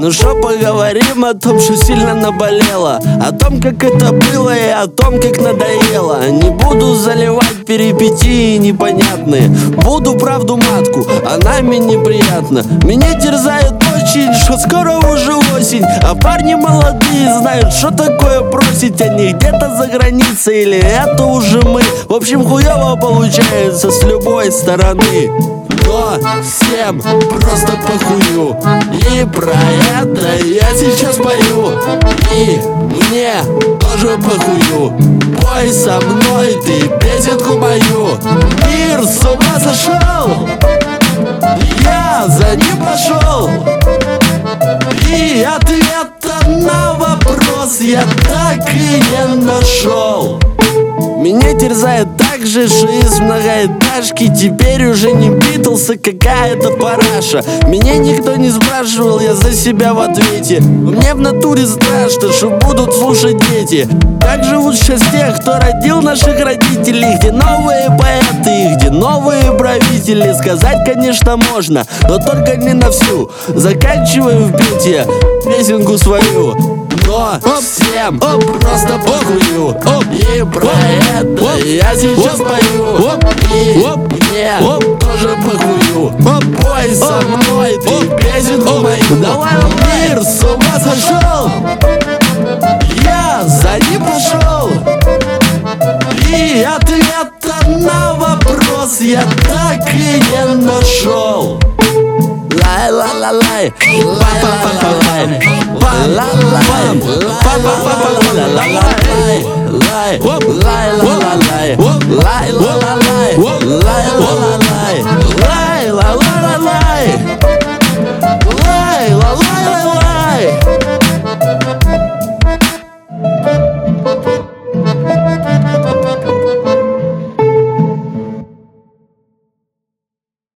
Ну шо, поговорим о том, что сильно наболело, о том, как это было и о том, как надоело. Не буду заливать перипетии непонятные, буду правду матку, она мне неприятна. Меня терзает очень, что скоро уже осень, а парни молодые знают, что такое бросить. Они где-то за границей или это уже мы. В общем, хуёво получается с любой стороны. Но всем просто похую, и про это я сейчас пою. И мне тоже похую, пой со мной ты песенку мою. Мир с ума сошел, я за ним пошел, и ответа на вопрос я так и не нашел. Меня терзает так же, что из многоэтажки теперь уже не Битлз, а какая-то параша. Меня никто не спрашивал, я за себя в ответе. Мне в натуре страшно, что будут слушать дети. Как живут сейчас те, кто родил наших родителей? Где новые поэты, где новые правители? Сказать, конечно, можно, но только не на всю. Заканчиваю вбить я песенку свою. Но всем просто похую, и про это я сейчас пою. И мне тоже похую, пой со мной ты песенку мою. Давай, мир с ума сошел, я за ним пошел, и ответа на вопрос я так и не нашел. Лай-ла-ла-лай, лай-ла-ла-лай, лай-ла-лай, лай-ла-лай, лай-ла-лай, лай-ла-лай, лай-ла-лай.